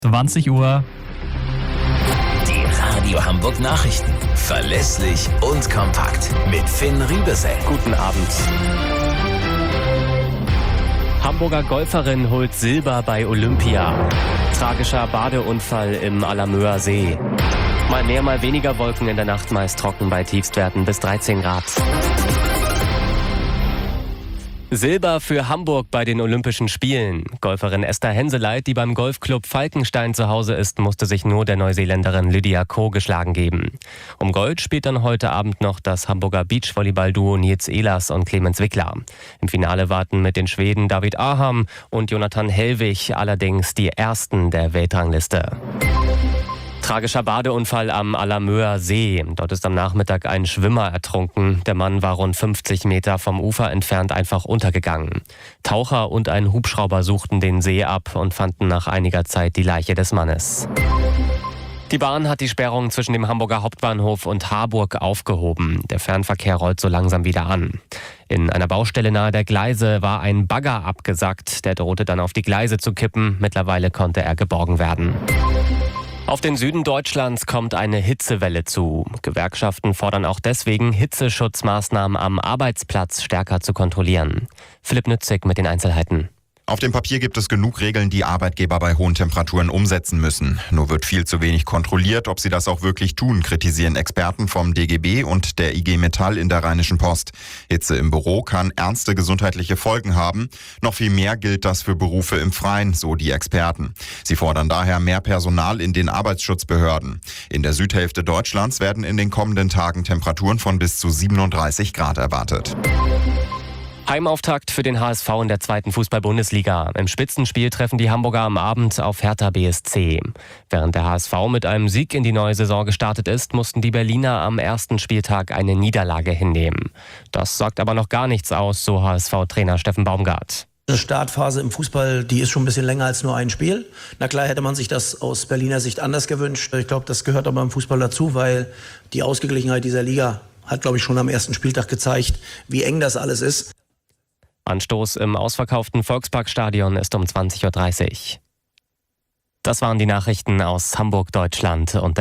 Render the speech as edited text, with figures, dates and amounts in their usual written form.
20 Uhr. Die Radio Hamburg Nachrichten. Verlässlich und kompakt. Mit Finn Riebesell. Guten Abend. Hamburger Golferin holt Silber bei Olympia. Tragischer Badeunfall im Alamöer See. Mal mehr, mal weniger Wolken in der Nacht, meist trocken bei Tiefstwerten bis 13 Grad. Silber für Hamburg bei den Olympischen Spielen. Golferin Esther Henseleit, die beim Golfclub Falkenstein zu Hause ist, musste sich nur der Neuseeländerin Lydia Ko geschlagen geben. Um Gold spielt dann heute Abend noch das Hamburger Beachvolleyball-Duo Nils Ehlers und Clemens Wickler. Im Finale warten mit den Schweden David Aham und Jonathan Hellwig allerdings die Ersten der Weltrangliste. Tragischer Badeunfall am Alamöer See. Dort ist am Nachmittag ein Schwimmer ertrunken. Der Mann war rund 50 Meter vom Ufer entfernt einfach untergegangen. Taucher und ein Hubschrauber suchten den See ab und fanden nach einiger Zeit die Leiche des Mannes. Die Bahn hat die Sperrung zwischen dem Hamburger Hauptbahnhof und Harburg aufgehoben. Der Fernverkehr rollt so langsam wieder an. In einer Baustelle nahe der Gleise war ein Bagger abgesackt. Der drohte dann auf die Gleise zu kippen. Mittlerweile konnte er geborgen werden. Auf den Süden Deutschlands kommt eine Hitzewelle zu. Gewerkschaften fordern auch deswegen, Hitzeschutzmaßnahmen am Arbeitsplatz stärker zu kontrollieren. Philipp Nützig mit den Einzelheiten. Auf dem Papier gibt es genug Regeln, die Arbeitgeber bei hohen Temperaturen umsetzen müssen. Nur wird viel zu wenig kontrolliert, ob sie das auch wirklich tun, kritisieren Experten vom DGB und der IG Metall in der Rheinischen Post. Hitze im Büro kann ernste gesundheitliche Folgen haben. Noch viel mehr gilt das für Berufe im Freien, so die Experten. Sie fordern daher mehr Personal in den Arbeitsschutzbehörden. In der Südhälfte Deutschlands werden in den kommenden Tagen Temperaturen von bis zu 37 Grad erwartet. Heimauftakt für den HSV in der 2. Fußball-Bundesliga. Im Spitzenspiel treffen die Hamburger am Abend auf Hertha BSC. Während der HSV mit einem Sieg in die neue Saison gestartet ist, mussten die Berliner am ersten Spieltag eine Niederlage hinnehmen. Das sagt aber noch gar nichts aus, so HSV-Trainer Steffen Baumgart. Die Startphase im Fußball, die ist schon ein bisschen länger als nur ein Spiel. Na klar hätte man sich das aus Berliner Sicht anders gewünscht. Ich glaube, das gehört aber im Fußball dazu, weil die Ausgeglichenheit dieser Liga hat, glaube ich, schon am ersten Spieltag gezeigt, wie eng das alles ist. Anstoß im ausverkauften Volksparkstadion ist um 20:30 Uhr. Das waren die Nachrichten aus Hamburg, Deutschland und der